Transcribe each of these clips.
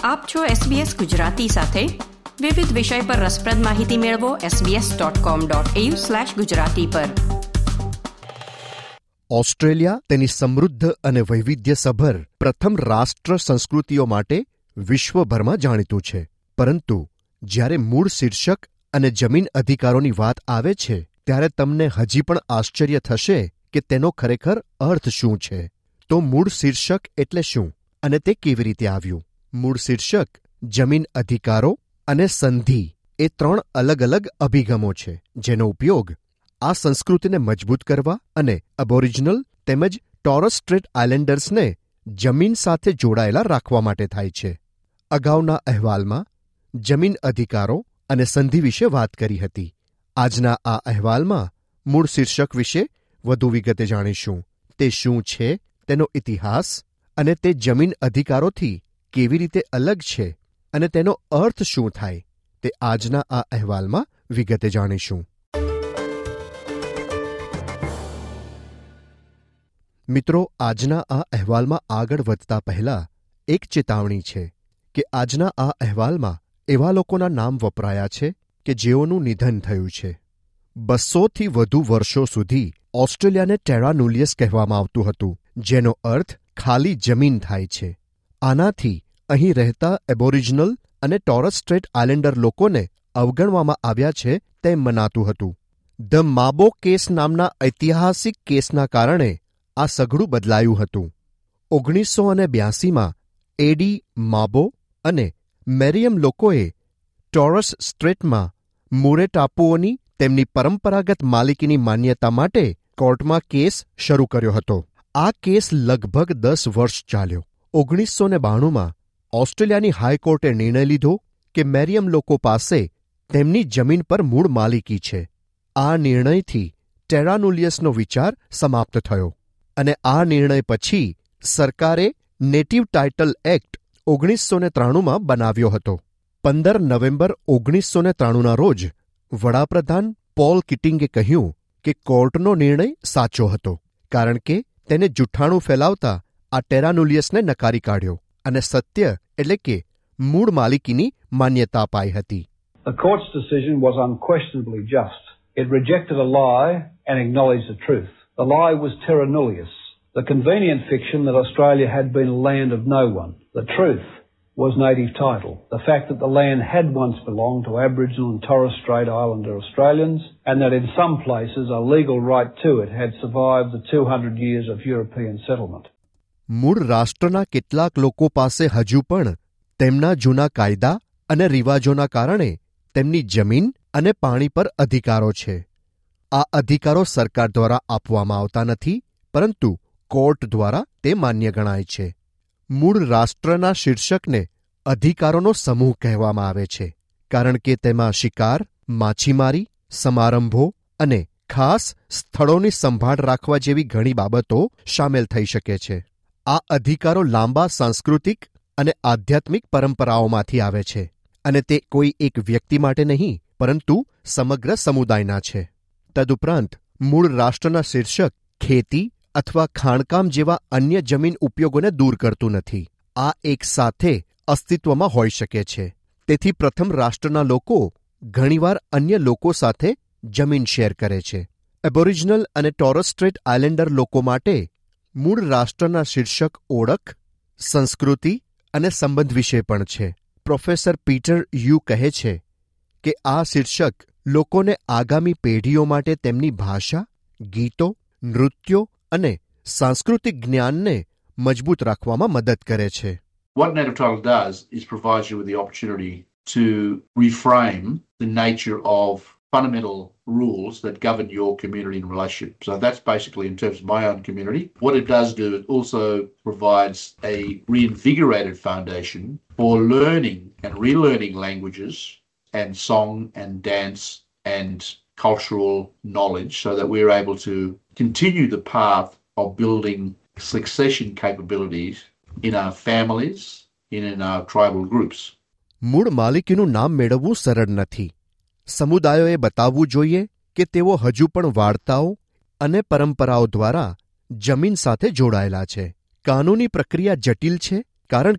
આપ છો SBS ગુજરાતી સાથે. વિવિધ વિષય પર રસપ્રદ માહિતી મેળવો sbs.com.au/gujarati પર. ઓસ્ટ્રેલિયા તેની સમૃદ્ધ અને વૈવિધ્યસભર પ્રથમ રાષ્ટ્ર સંસ્કૃતિઓ માટે વિશ્વભરમાં જાણીતું છે. પરંતુ જ્યારે મૂળ શીર્ષક અને જમીન અધિકારોની વાત આવે છે ત્યારે તમને હજી પણ આશ્ચર્ય થશે કે તેનો ખરેખર અર્થ શું છે. તો મૂળ શીર્ષક એટલે શું અને તે કેવી રીતે આવ્યું? મૂળ શીર્ષક, જમીન અધિકારો અને સંધિ એ ત્રણ અલગ અલગ અભિગમો છે જેનો ઉપયોગ આ સંસ્કૃતિને મજબૂત કરવા અને અબોરિજિનલ તેમજ ટોરસ સ્ટ્રેટ આઇલેન્ડર્સને જમીન સાથે જોડાયેલા રાખવા માટે થાય છે. અગાઉના અહેવાલમાં જમીન અધિકારો અને સંધિ વિશે વાત કરી હતી. આજના આ અહેવાલમાં મૂળ શીર્ષક વિશે વધુ વિગતે જાણીશું. તે શું છે, તેનો ઇતિહાસ અને તે જમીન અધિકારોથી કેવી રીતે અલગ છે અને તેનો અર્થ શું થાય તે આજના આ અહેવાલમાં વિગતે જાણીશું. મિત્રો, આજના આ અહેવાલમાં આગળ વધતા પહેલા એક ચેતવણી છે કે આજના આ અહેવાલમાં એવા લોકોના નામ વપરાયા છે કે જેઓનું નિધન થયું છે. 200થી વધુ વર્ષો સુધી ઓસ્ટ્રેલિયાને ટેરા નુલિયસ કહેવામાં આવતું હતું, જેનો અર્થ ખાલી જમીન થાય છે. આનાથી અહીં રહેતા એબોરિજિનલ અને ટોરસ સ્ટ્રેટ આઇલેન્ડર લોકોને અવગણવામાં આવ્યા છે તેમ મનાતું હતું. ધ માબો કેસ નામના ઐતિહાસિક કેસના કારણે આ સઘળું બદલાયું હતું. 1982માં એડી માબો અને મેરિયમ લોકોએ ટોરસ સ્ટ્રેટમાં મુરે ટાપુઓની તેમની પરંપરાગત માલિકીની માન્યતા માટે કોર્ટમાં કેસ શરૂ કર્યો હતો. આ કેસ લગભગ 10 વર્ષ ચાલ્યો. 1992માં ઓસ્ટ્રેલિયાની હાઈકોર્ટે નિર્ણય લીધો કે મેરિયમ લોકો પાસે તેમની જમીન પર મૂળ માલિકી છે. આ નિર્ણયથી ટેરાનુલિયસનો વિચાર સમાપ્ત થયો અને આ નિર્ણય પછી સરકારે નેટિવ ટાઇટલ એક્ટ 1993માં બનાવ્યો હતો. 15 નવેમ્બર 1993ના રોજ વડાપ્રધાન પોલ કિટિંગે કહ્યું કે કોર્ટનો નિર્ણય સાચો હતો, કારણ કે તેને જૂઠાણું ફેલાવતા આ ટેરાનુલિયસને નકારી કાઢ્યો અને સત્ય એટલે કે મૂળ માલિકીની માન્યતા અપાઈ હતી. The court's decision was unquestionably just. It rejected a lie and acknowledged the truth. The lie was terra nullius, the convenient fiction that Australia had been a land of no one. The truth was native title, the fact that the land had once belonged to Aboriginal and Torres Strait Islander Australians, and that in some places a legal right to it had survived the 200 years of European settlement. મૂળ રાષ્ટ્રના કેટલાક લોકો પાસે હજુ પણ તેમના જૂના કાયદા અને રિવાજોના કારણે તેમની જમીન અને પાણી પર અધિકારો છે. આ અધિકારો સરકાર દ્વારા આપવામાં આવતા નથી, પરંતુ કોર્ટ દ્વારા તે માન્ય ગણાય છે. મૂળ રાષ્ટ્રના શીર્ષકને અધિકારોનો સમૂહ કહેવામાં આવે છે, કારણ કે તેમાં શિકાર, માછીમારી, સમારંભો અને ખાસ સ્થળોની સંભાળ રાખવા જેવી ઘણી બાબતો શામેલ થઈ શકે છે. આ અધિકારો લાંબા સાંસ્કૃતિક અને આધ્યાત્મિક પરંપરાઓમાંથી આવે છે અને તે કોઈ એક વ્યક્તિ માટે નહીં, પરંતુ સમગ્ર સમુદાયના છે. તદુપરાંત મૂળ રાષ્ટ્રના શીર્ષક ખેતી અથવા ખાણકામ જેવા અન્ય જમીન ઉપયોગોને દૂર કરતું નથી. આ એક સાથે અસ્તિત્વમાં હોઈ શકે છે. તેથી પ્રથમ રાષ્ટ્રના લોકો ઘણીવાર અન્ય લોકો સાથે જમીન શેર કરે છે. એબોરિજિનલ અને ટોરસ સ્ટ્રેટ આઇલેન્ડર લોકો માટે મૂળ રાષ્ટ્રના શીર્ષક ઓળખ, સંસ્કૃતિ અને સંબંધ વિશે પણ છે. પ્રોફેસર પીટર યુ કહે છે કે આ શીર્ષક લોકોને આગામી પેઢીઓ માટે તેમની ભાષા, ગીતો, નૃત્યો અને સાંસ્કૃતિક જ્ઞાનને મજબૂત રાખવામાં મદદ કરે છે. What native title does is provide you with the opportunity to reframe the nature of fundamental rules that govern your community and relationship. So that's basically in terms of my own community. What it does do, it also provides a reinvigorated foundation for learning and relearning languages and song and dance and cultural knowledge so that we're able to continue the path of building succession capabilities in our families and in our tribal groups. મૂળ માલિકીનું નામ મેળવવું સરળ નથી. સમુદાયોએ બતાવવું જોઈએ કે તેઓ હજુ પણ વાર્તાઓ અને પરંપરાઓ દ્વારા જમીન સાથે જોડાયેલા છે. કાનૂની પ્રક્રિયા જટિલ છે કારણ કે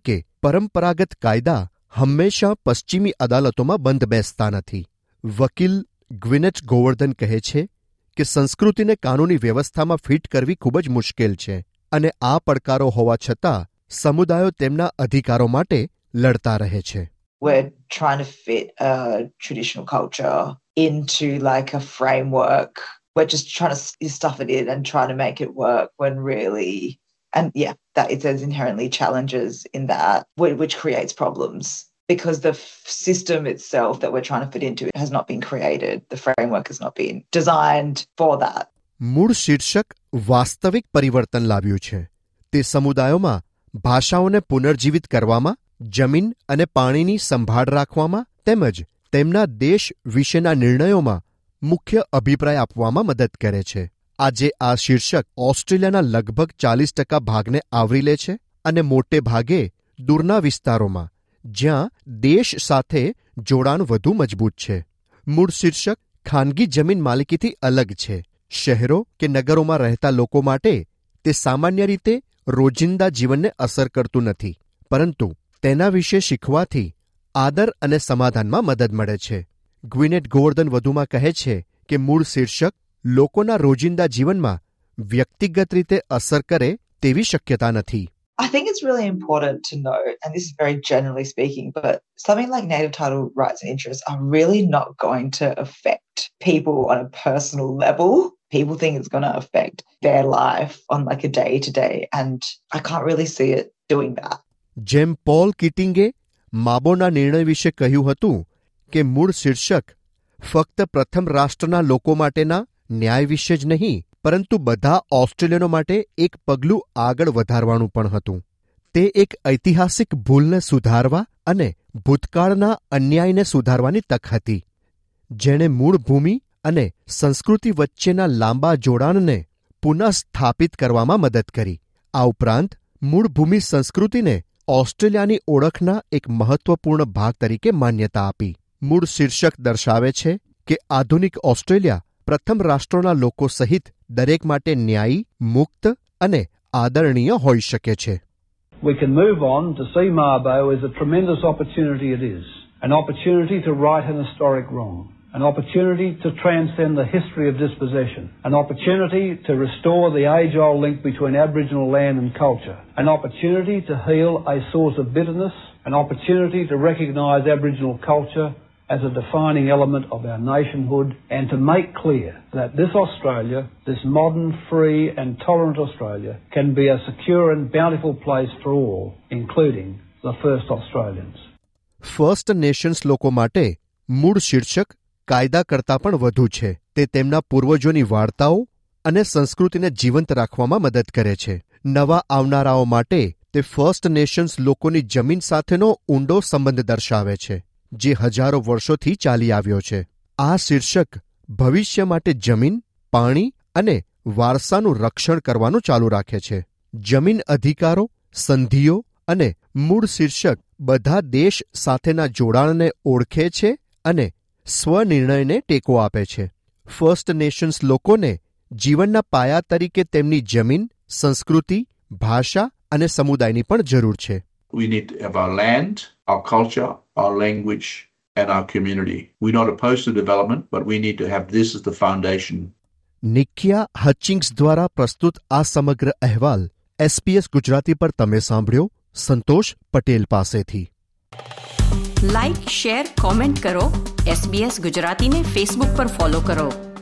પરંપરાગત કાયદા હંમેશા પશ્ચિમી અદાલતોમાં બંધ બેસતા નથી. વકીલ ગ્વિનેટ ગોવર્ધન કહે છે કે સંસ્કૃતિને કાનૂની વ્યવસ્થામાં ફિટ કરવી ખૂબ જ મુશ્કેલ છે અને આ પડકારો હોવા છતાં સમુદાયો તેમના અધિકારો માટે લડતા રહે છે. We're trying to fit a traditional culture into like a framework. We're just trying to stuff it in and trying to make it work when really, and yeah, there's inherently challenges in that, which creates problems because the system itself that we're trying to fit into has not been created. The framework has not been designed for that. મૂળ શીર્ષક વાસ્તવિક પરિવર્તન લાવ્યું છે. તે સમુદાયોમાં ભાષાઓને પુનર્જીવિત કરવામાં, જમીન અને પાણીની સંભાળ રાખવામાં તેમજ તેમના દેશ વિશેના નિર્ણયોમાં મુખ્ય અભિપ્રાય આપવામાં મદદ કરે છે. આજે આ શીર્ષક ઓસ્ટ્રેલિયાના લગભગ 40% ભાગને આવરી લે છે અને મોટે ભાગે દૂરના વિસ્તારોમાં જ્યાં દેશ સાથે જોડાણ વધુ મજબૂત છે. મૂળ શીર્ષક ખાનગી જમીન માલિકીથી અલગ છે. શહેરો કે નગરોમાં રહેતા લોકો માટે તે સામાન્ય રીતે રોજિંદા જીવનને અસર કરતું નથી, પરંતુ તેના વિશે શીખવાથી આદર અને સમાધાનમાં મદદ મળે છે. ગ્વિનેટ ગોવર્ધન વધુમાં કહે છે કે મૂળ શીર્ષક લોકોના રોજિંદા જીવનમાં વ્યક્તિગત રીતે અસર કરે તેવી શક્યતા નથી. I think it's really important to note, and this is very generally speaking, but something like native title rights and interests are really not going to affect people on a personal level. People think it's going to affect their life on like a day-to-day, and I can't really see it doing that. જેમ Paul કીટિંગે માબોના નિર્ણય વિશે કહ્યું હતું કે મૂળ શીર્ષક ફક્ત પ્રથમ રાષ્ટ્રના લોકો માટેના ન્યાય વિશે જ નહીં, પરંતુ બધા ઓસ્ટ્રેલિયનો માટે એક પગલું આગળ વધારવાનું પણ હતું. તે એક ઐતિહાસિક ભૂલને સુધારવા અને ભૂતકાળના અન્યાયને સુધારવાની તક હતી, જેણે મૂળ ભૂમિ અને સંસ્કૃતિ વચ્ચેના લાંબા જોડાણને પુનઃસ્થાપિત કરવામાં મદદ કરી. આ ઉપરાંત મૂળ ભૂમિ સંસ્કૃતિને ઓસ્ટ્રેલિયાની ઓળખના એક મહત્વપૂર્ણ ભાગ તરીકે માન્યતા આપી. મૂળ શીર્ષક દર્શાવે છે કે આધુનિક ઓસ્ટ્રેલિયા પ્રથમ રાષ્ટ્રોના લોકો સહિત દરેક માટે ન્યાયી, મુક્ત અને આદરણીય હોઈ શકે છે. We can move on to see Mabo as a tremendous opportunity it is. An opportunity to right an historic wrong. An opportunity to transcend the history of dispossession. An opportunity to restore the age-old link between Aboriginal land and culture. An opportunity to heal a source of bitterness. An opportunity to recognise Aboriginal culture as a defining element of our nationhood, and to make clear that this Australia, this modern, free and tolerant Australia, can be a secure and bountiful place for all, including the first Australians. First nations લોકો માટે મૂળ શીર્ષક કાયદા કરતાં પણ વધુ છે. તે તેમના પૂર્વજોની વાર્તાઓ અને સંસ્કૃતિને જીવંત રાખવામાં મદદ કરે છે. નવા આવનારાઓ માટે તે ફર્સ્ટ નેશન્સ લોકોની જમીન સાથેનો ઊંડો સંબંધ દર્શાવે છે, જે હજારો વર્ષોથી ચાલી આવ્યો છે. આ શીર્ષક ભવિષ્ય માટે જમીન, પાણી અને વારસાનું રક્ષણ કરવાનું ચાલુ રાખે છે. જમીન અધિકારો, સંધિઓ અને મૂળ શીર્ષક બધા દેશ સાથેના જોડાણને ઓળખે છે અને સ્વનિર્ણયને ટેકો આપે છે. ફર્સ્ટ નેશન્સ લોકોને જીવનના પાયા તરીકે તેમની જમીન, સંસ્કૃતિ, ભાષા અને સમુદાયની પણ જરૂર છે. We need to have our land, our culture, our language and our community. We're not opposed to development, but we need to have this as the foundation. નિકિયા હચિંગ્સ દ્વારા પ્રસ્તુત આ સમગ્ર અહેવાલ SBS ગુજરાતી પર તમે સાંભળ્યો સંતોષ પટેલ પાસેથી. લાઇક, શેર, કોમેન્ટ કરો. SBS ગુજરાતીને ફેસબુક પર ફોલો કરો.